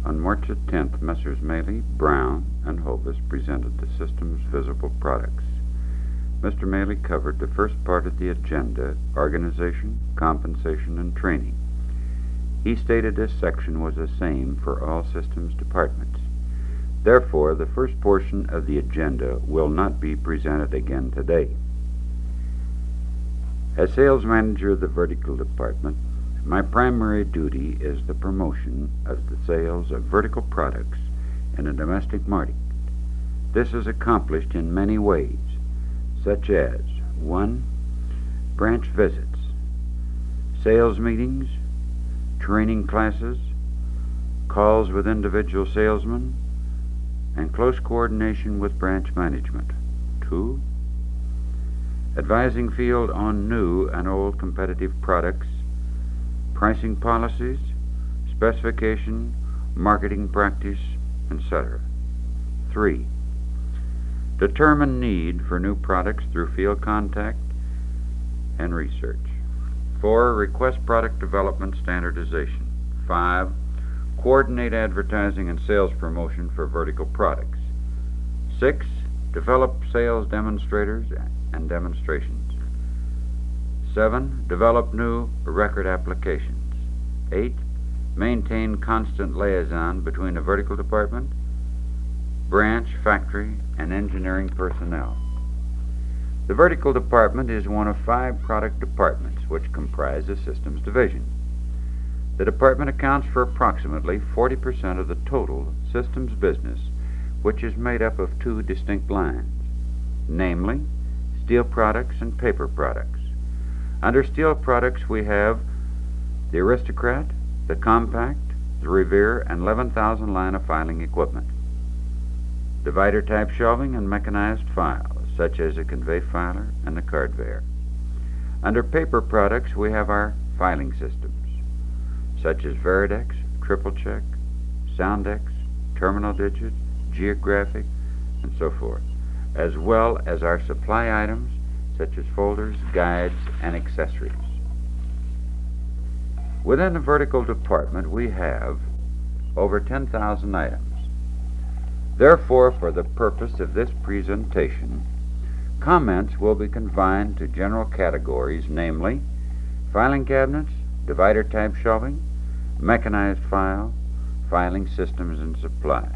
On March 10th, Messrs. Maley, Brown, and Hovis presented the system's visible products. Mr. Maley covered the first part of the agenda, organization, compensation, and training. He stated this section was the same for all systems departments. Therefore, the first portion of the agenda will not be presented again today. As sales manager of the vertical department, my primary duty is the promotion of the sales of vertical products in a domestic market. This is accomplished in many ways, such as 1. Branch visits, sales meetings, training classes, calls with individual salesmen, and close coordination with branch management. 2. Advising field on new and old competitive products, pricing policies, specification, marketing practice, etc. 3. Determine need for new products through field contact and research. 4. Request product development standardization. 5. Coordinate advertising and sales promotion for vertical products. 6. Develop sales demonstrators and demonstrations. 7. Develop new record applications. 8. Maintain constant liaison between the vertical department, branch, factory, and engineering personnel. The vertical department is one of 5 product departments which comprise the systems division. The department accounts for approximately 40% of the total systems business, which is made up of 2 distinct lines, namely steel products and paper products. Under steel products we have the Aristocrat, the Compact, the Revere, and 11,000 line of filing equipment. Divider type shelving and mechanized files, such as the Convey Filer and the Cardveyor. Under paper products we have our filing systems, such as Veridex, Triple Check, Soundex, Terminal Digit, Geographic, and so forth, as well as our supply items, such as folders, guides, and accessories. Within the vertical department we have over 10,000 items. Therefore, for the purpose of this presentation, comments will be confined to general categories, namely filing cabinets, divider type shelving, mechanized file, filing systems, and supplies.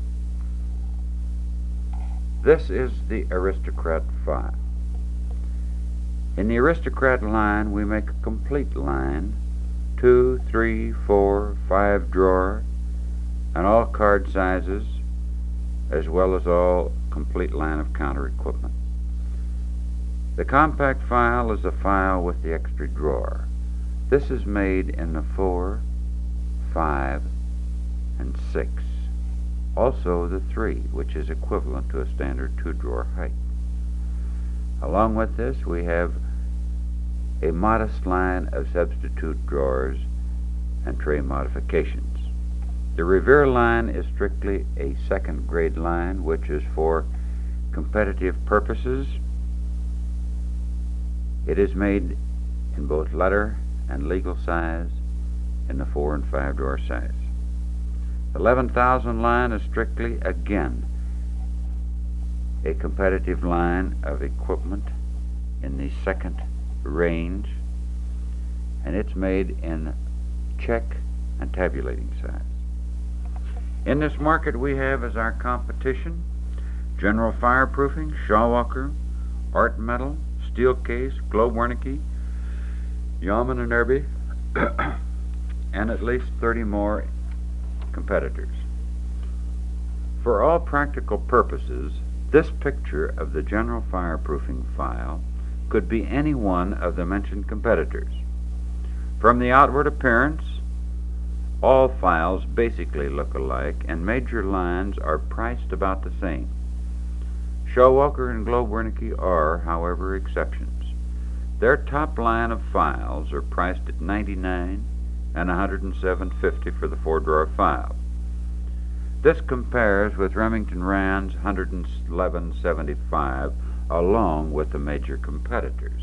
This is the Aristocrat file. In the Aristocrat line we make a complete line, 2, 3, 4, 5 drawer, and all card sizes, as well as all complete line of counter equipment. The compact file is a file with the extra drawer. This is made in the 4, 5, and 6. Also the 3, which is equivalent to a standard 2-drawer height. Along with this we have a modest line of substitute drawers and tray modifications. The Revere line is strictly a second grade line, which is for competitive purposes. It is made in both letter and legal size in the 4 and 5 drawer size. The 11,000 line is strictly, again, a competitive line of equipment in the second range, and it's made in check and tabulating size. In this market we have as our competition General Fireproofing, Shawwalker, Art Metal, Steelcase, Globe Wernicke, Yeoman and Irby, and at least 30 more competitors. For all practical purposes, this picture of the General Fireproofing file could be any one of the mentioned competitors. From the outward appearance, all files basically look alike, and major lines are priced about the same. Shawwalker and Globe Wernicke are, however, exceptions. Their top line of files are priced at $99 and $107.50 for the 4-drawer file. This compares with Remington Rand's $111.75 along with the major competitors.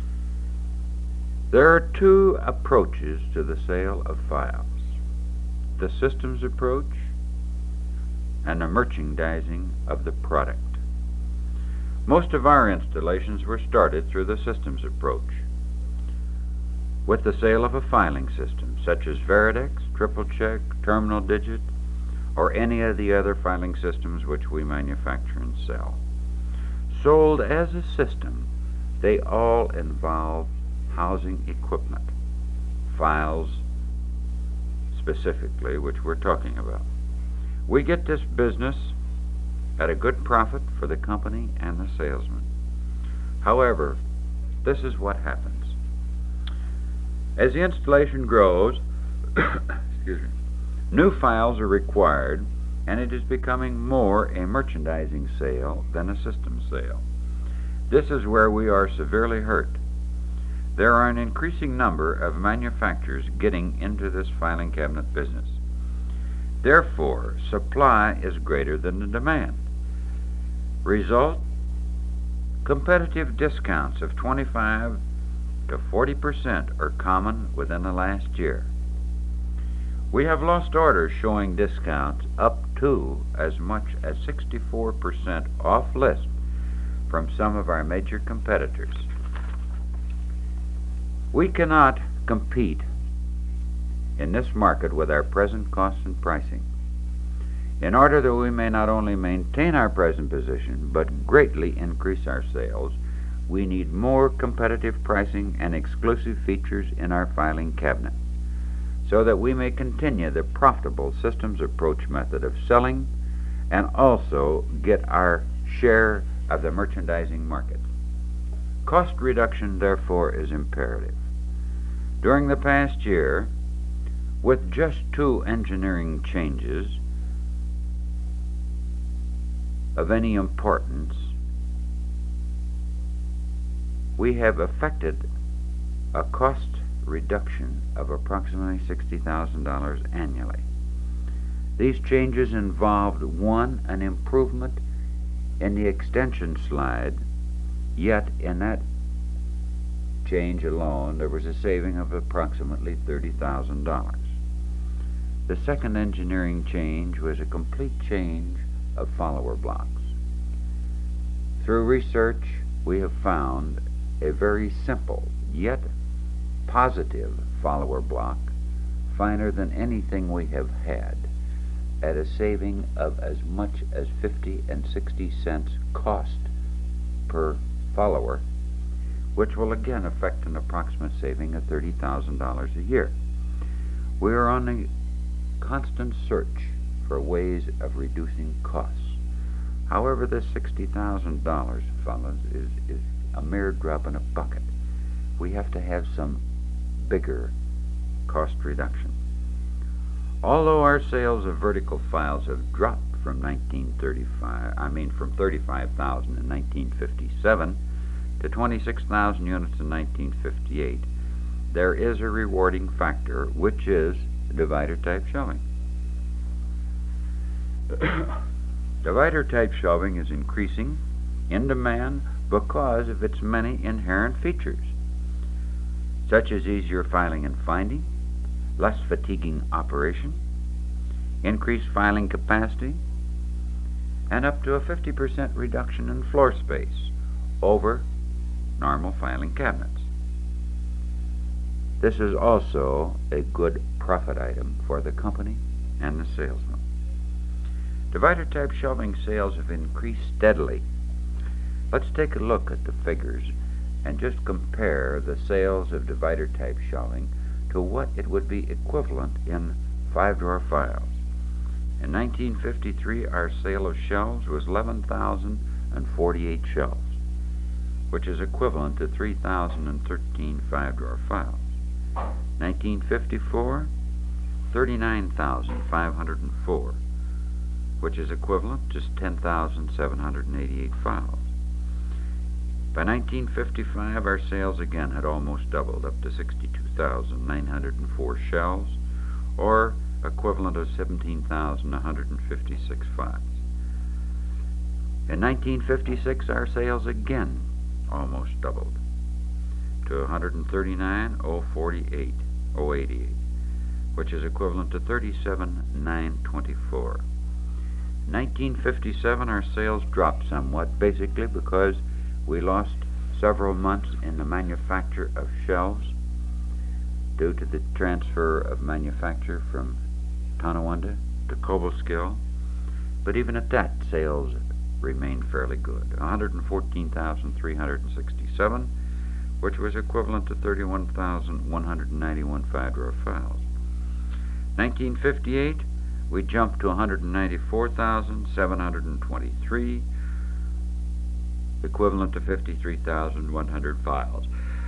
There are 2 approaches to the sale of files. the systems approach, and the merchandising of the product. Most of our installations were started through the systems approach, with the sale of a filing system such as Veridex, Triple Check, Terminal Digit, or any of the other filing systems which we manufacture and sell. Sold as a system, they all involve housing equipment, files specifically, which we're talking about. We get this business at a good profit for the company and the salesman. However, this is what happens. As the installation grows, excuse me, new files are required, and it is becoming more a merchandising sale than a system sale. This is where we are severely hurt. There are an increasing number of manufacturers getting into this filing cabinet business. Therefore, supply is greater than the demand. Result, competitive discounts of 25 to 40% are common within the last year. We have lost orders showing discounts up to as much as 64% off list from some of our major competitors. We cannot compete in this market with our present costs and pricing. In order that we may not only maintain our present position, but greatly increase our sales, we need more competitive pricing and exclusive features in our filing cabinet, so that we may continue the profitable systems approach method of selling and also get our share of the merchandising market. Cost reduction, therefore, is imperative. During the past year, with just 2 engineering changes of any importance, we have effected a cost reduction of approximately $60,000 annually. These changes involved, 1, an improvement in the extension slide, yet in that change alone there was a saving of approximately $30,000. The second engineering change was a complete change of follower blocks. Through research, we have found a very simple yet positive follower block, finer than anything we have had, at a saving of as much as 50 and 60 cents cost per follower, which will again affect an approximate saving of $30,000 a year. We are on a constant search for ways of reducing costs. However, this $60,000, fellas, is a mere drop in a bucket. We have to have some bigger cost reduction. Although our sales of vertical files have dropped from 35,000 in 1957 to 26,000 units in 1958, there is a rewarding factor, which is divider type shelving. Divider type shelving is increasing in demand because of its many inherent features, such as easier filing and finding, less fatiguing operation, increased filing capacity, and up to a 50% reduction in floor space over normal filing cabinets. This is also a good profit item for the company and the salesman. Divider type shelving sales have increased steadily. Let's take a look at the figures and just compare the sales of divider type shelving to what it would be equivalent in 5-drawer files. In 1953, our sale of shelves was 11,048 shelves, which is equivalent to 3,013 5-drawer files. 1954, 39,504, which is equivalent to 10,788 files. By 1955, our sales again had almost doubled, up to 62,904 shelves, or equivalent of 17,156 files. In 1956, our sales again almost doubled to 139,088. which is equivalent to $37,924. 1957, our sales dropped somewhat, basically because we lost several months in the manufacture of shelves due to the transfer of manufacture from Tonawanda to Cobleskill. But even at that, sales remained fairly good, 114,367, which was equivalent to 31,191 5-drawer files. 1958, we jumped to 194,723, equivalent to 53,100 files.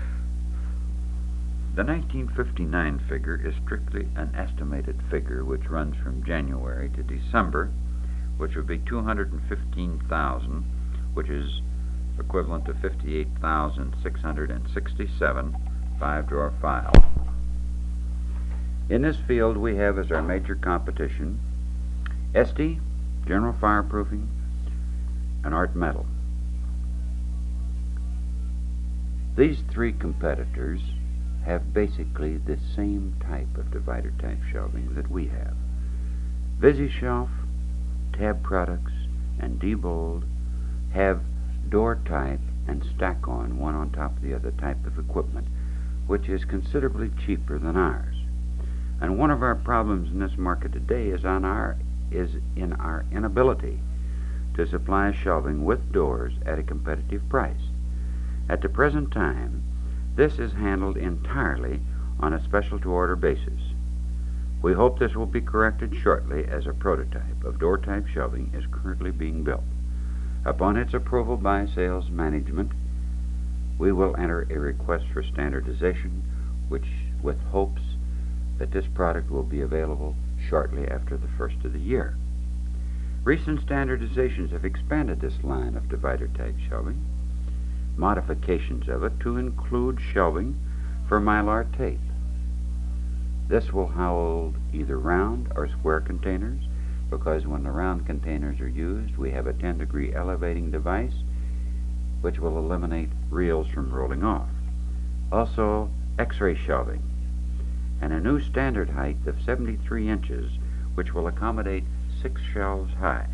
The 1959 figure is strictly an estimated figure which runs from January to December, which would be 215,000, which is equivalent to 58,667 5-drawer files. In this field, we have as our major competition Esty, General Fireproofing, and Art Metal. These three competitors have basically the same type of divider type shelving that we have. VisiShelf, Tab Products, and Diebold have door type and stack on, one on top of the other type of equipment, which is considerably cheaper than ours. And one of our problems in this market today is in our inability to supply shelving with doors at a competitive price. At the present time, this is handled entirely on a special-to-order basis. We hope this will be corrected shortly, as a prototype of door-type shelving is currently being built. Upon its approval by sales management, we will enter a request for standardization, which with hopes that this product will be available shortly after the first of the year. Recent standardizations have expanded this line of divider-type shelving, modifications of it to include shelving for Mylar tape. This will hold either round or square containers, because when the round containers are used, we have a 10-degree elevating device which will eliminate reels from rolling off. Also, X-ray shelving, and a new standard height of 73 inches, which will accommodate 6 shelves high.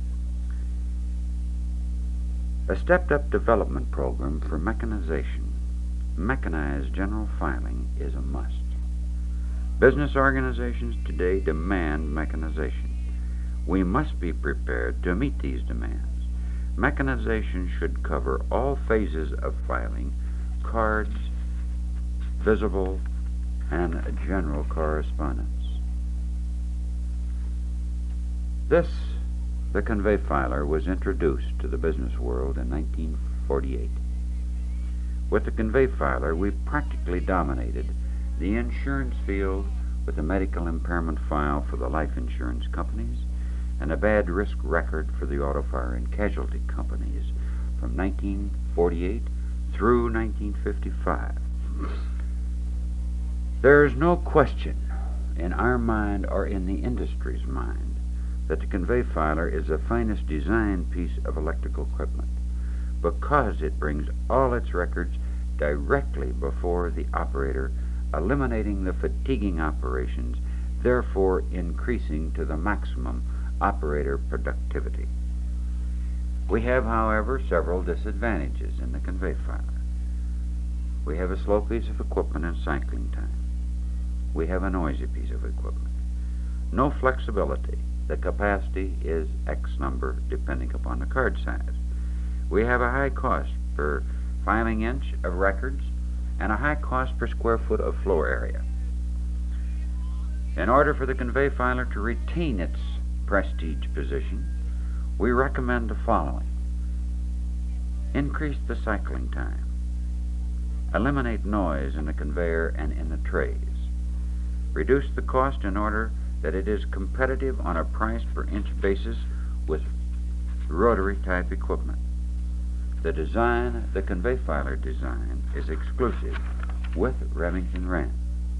A stepped-up development program for mechanization. Mechanized general filing is a must. Business organizations today demand mechanization. We must be prepared to meet these demands. Mechanization should cover all phases of filing: cards, visible, and general correspondence. The Convey Filer was introduced to the business world in 1948. With the Convey Filer, we practically dominated the insurance field with a medical impairment file for the life insurance companies and a bad risk record for the auto, fire, and casualty companies from 1948 through 1955. There is no question in our mind or in the industry's mind that the Convey Filer is the finest design piece of electrical equipment, because it brings all its records directly before the operator, eliminating the fatiguing operations, therefore increasing to the maximum operator productivity. We have, however, several disadvantages in the Convey Filer. We have a slow piece of equipment in cycling time. We have a noisy piece of equipment. No flexibility. The capacity is X number depending upon the card size. We have a high cost per filing inch of records and a high cost per square foot of floor area. In order for the Convey Filer to retain its prestige position, we recommend the following: increase the cycling time, eliminate noise in the conveyor and in the trays, reduce the cost in order that it is competitive on a price per inch basis with rotary type equipment. The Convey Filer design is exclusive with Remington Rand.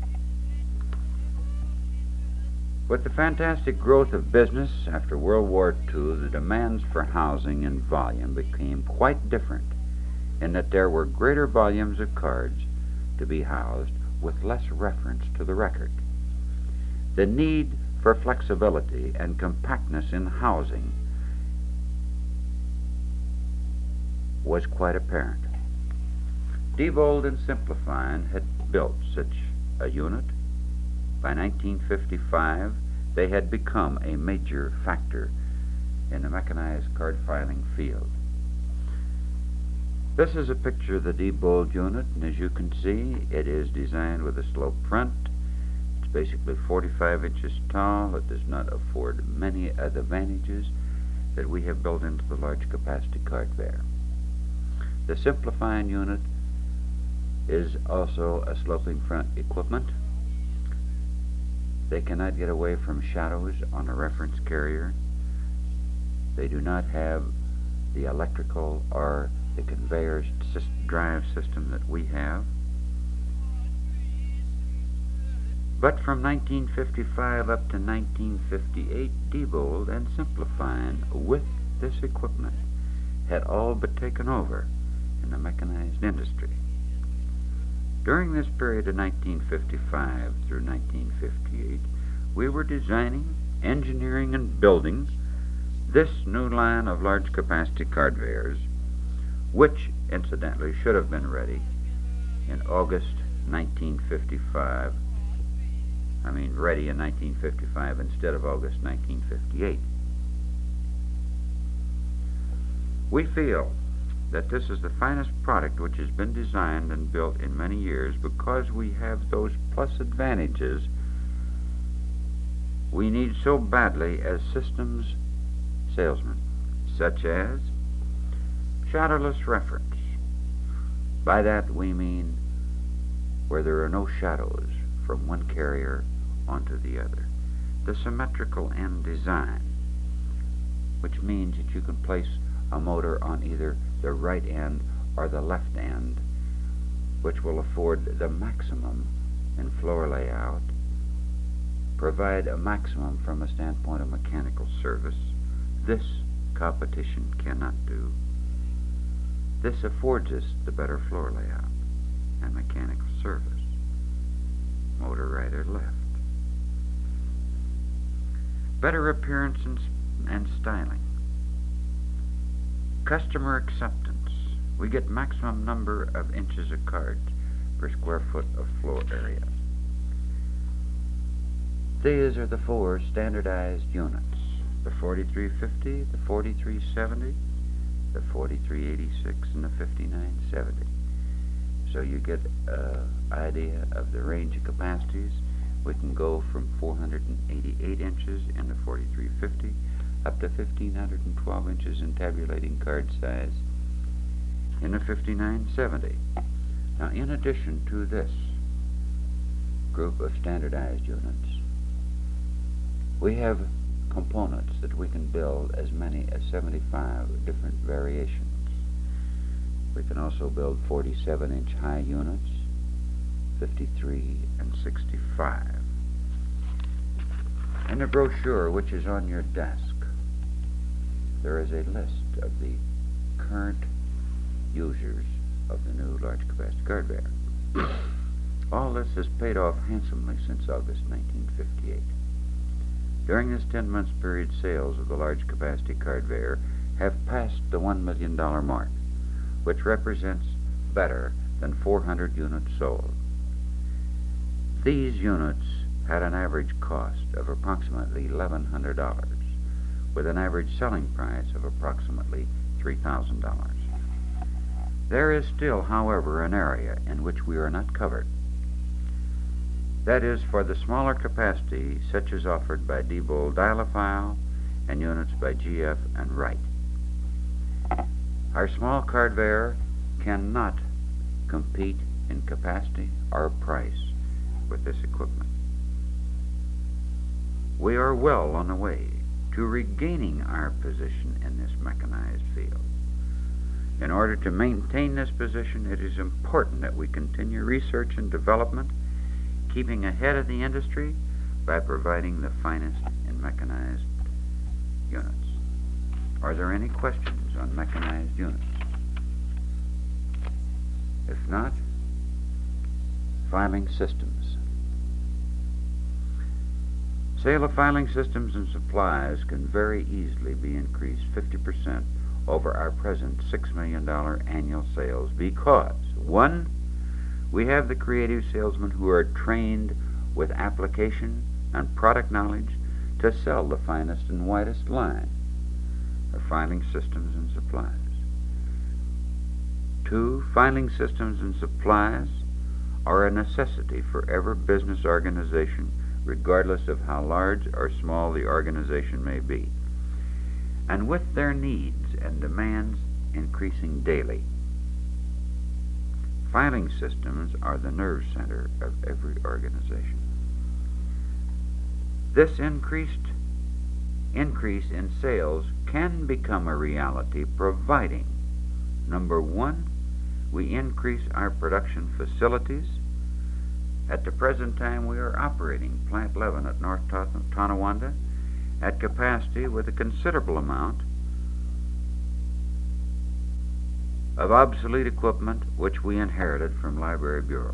With the fantastic growth of business after World War II, the demands for housing and volume became quite different, in that there were greater volumes of cards to be housed with less reference to the record. The need for flexibility and compactness in housing was quite apparent. Diebold and Simplifine had built such a unit. By 1955, they had become a major factor in the mechanized card filing field. This is a picture of the Diebold unit, and as you can see, it is designed with a sloped front. It's basically 45 inches tall. It does not afford many of the advantages that we have built into the large capacity card bearer. The Simplifine unit is also a sloping front equipment. They cannot get away from shadows on a reference carrier. They do not have the electrical or the conveyor drive system that we have. But from 1955 up to 1958, Diebold and Simplifine, with this equipment, had all but taken over in the mechanized industry. During this period of 1955 through 1958, we were designing, engineering, and building this new line of large capacity card bearers, which incidentally should have been ready in August 1955. Ready in 1955 instead of August 1958. We feel that this is the finest product which has been designed and built in many years because we have those plus advantages we need so badly as systems salesmen, such as shadowless reference. By that we mean where there are no shadows from one carrier onto the other. The symmetrical end design, which means that you can place a motor on either the right end or the left end, which will afford the maximum in floor layout, provide a maximum from a standpoint of mechanical service. This competition cannot do. This affords us the better floor layout and mechanical service. Motor right or left. Better appearance and styling. Customer acceptance. We get maximum number of inches of cards per square foot of floor area. These are the four standardized units: the 4350, the 4370, the 4386, and the 5970. So you get an idea of the range of capacities. We can go from 488 inches in the 4350 up to 1512 inches in tabulating card size in the 5970. Now, in addition to this group of standardized units, we have components that we can build as many as 75 different variations. We can also build 47-inch high units, 53 and 65. In the brochure, which is on your desk, there is a list of the current users of the new large capacity card bearer. All this has paid off handsomely since August 1958. During this 10-month period, sales of the large capacity card bearer have passed the $1 million mark, which represents better than 400 units sold. These units had an average cost of approximately $1,100, with an average selling price of approximately $3,000. There is still, however, an area in which we are not covered. That is for the smaller capacity, such as offered by Diebold Dialophile and units by GF and Wright. Our small card bearer cannot compete in capacity or price with this equipment. We are well on the way to regaining our position in this mechanized field. In order to maintain this position, it is important that we continue research and development, keeping ahead of the industry by providing the finest in mechanized units. Are there any questions on mechanized units? If not, filing systems. Sale of filing systems and supplies can very easily be increased 50% over our present $6 million annual sales because, one, we have the creative salesmen who are trained with application and product knowledge to sell the finest and widest line of filing systems and supplies. Two, filing systems and supplies are a necessity for every business organization, regardless of how large or small the organization may be. And with their needs and demands increasing daily, filing systems are the nerve center of every organization. This increase in sales can become a reality providing, number one, we increase our production facilities. At the present time, we are operating Plant 11 at North Tonawanda at capacity with a considerable amount of obsolete equipment which we inherited from Library Bureau.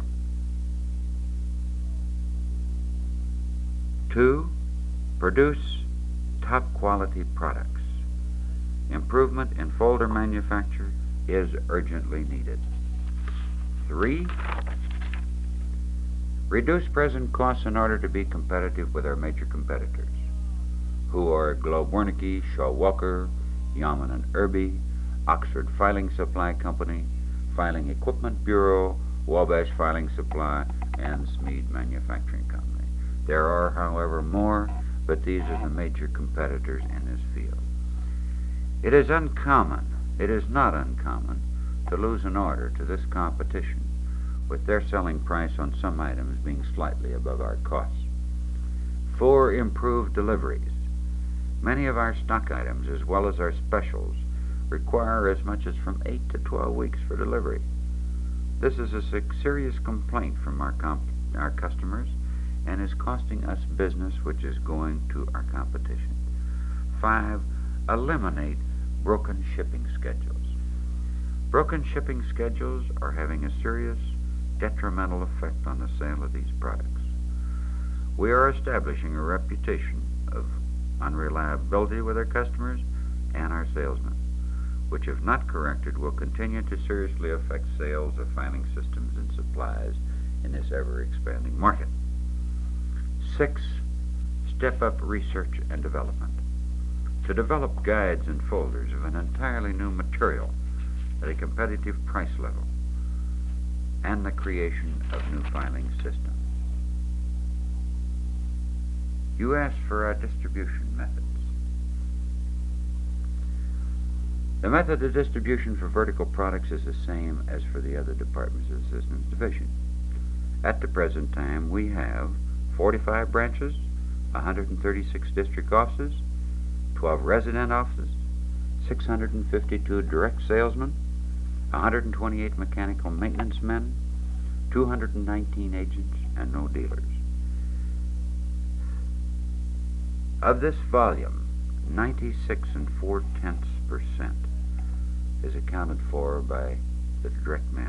Two, produce top quality products. Improvement in folder manufacture is urgently needed. Three, reduce present costs in order to be competitive with our major competitors, who are Globe Wernicke, Shaw Walker, Yeoman and Irby, Oxford Filing Supply Company, Filing Equipment Bureau, Wabash Filing Supply, and Smead Manufacturing Company. There are, however, more, but these are the major competitors in this field. It is not uncommon to lose an order to this competition, with their selling price on some items being slightly above our costs. Four, improved deliveries. Many of our stock items, as well as our specials, require as much as from 8 to 12 weeks for delivery. This is a serious complaint from our customers and is costing us business which is going to our competition. Five, eliminate broken shipping schedules. Broken shipping schedules are having a serious detrimental effect on the sale of these products. We are establishing a reputation of unreliability with our customers and our salesmen, which, if not corrected, will continue to seriously affect sales of filing systems and supplies in this ever-expanding market. Six, step up research and development. To develop guides and folders of an entirely new material at a competitive price level, and the creation of new filing systems. You asked for our distribution methods. The method of distribution for vertical products is the same as for the other departments of the Systems Division. At the present time, we have 45 branches, 136 district offices, 12 resident offices, 652 direct salesmen, 128 mechanical maintenance men, 219 agents, and no dealers. Of this volume, 96 4/10% is accounted for by the direct men.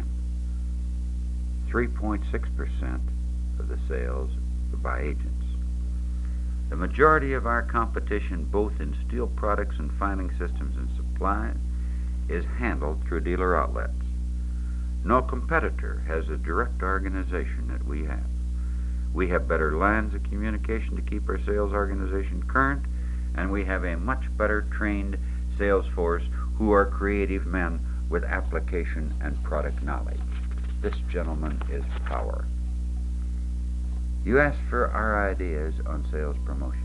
3.6% of the sales are by agents. The majority of our competition, both in steel products and filing systems and supplies, is handled through dealer outlets. No competitor has a direct organization that we have. We have better lines of communication to keep our sales organization current, and we have a much better trained sales force who are creative men with application and product knowledge. This, gentleman, is power. You asked for our ideas on sales promotion.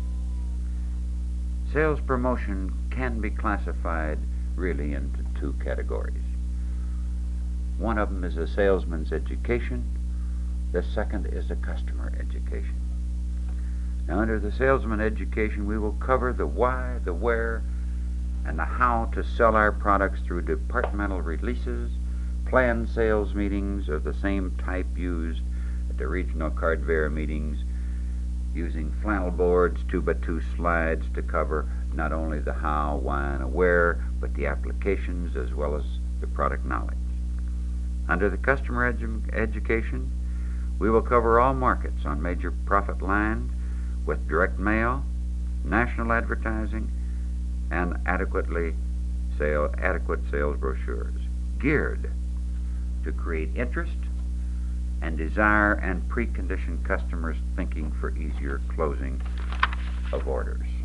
Sales promotion can be classified really into two categories. One of them is a salesman's education. The second is a customer education. Now, under the salesman education, we will cover the why, the where, and the how to sell our products through departmental releases, planned sales meetings of the same type used at the regional Cardvera meetings, using flannel boards, 2x2 slides to cover not only the how, why, and where, but the applications as well as the product knowledge. Under the customer education, we will cover all markets on major profit lines with direct mail, national advertising, and adequate sales brochures geared to create interest and desire and precondition customers' thinking for easier closing of orders.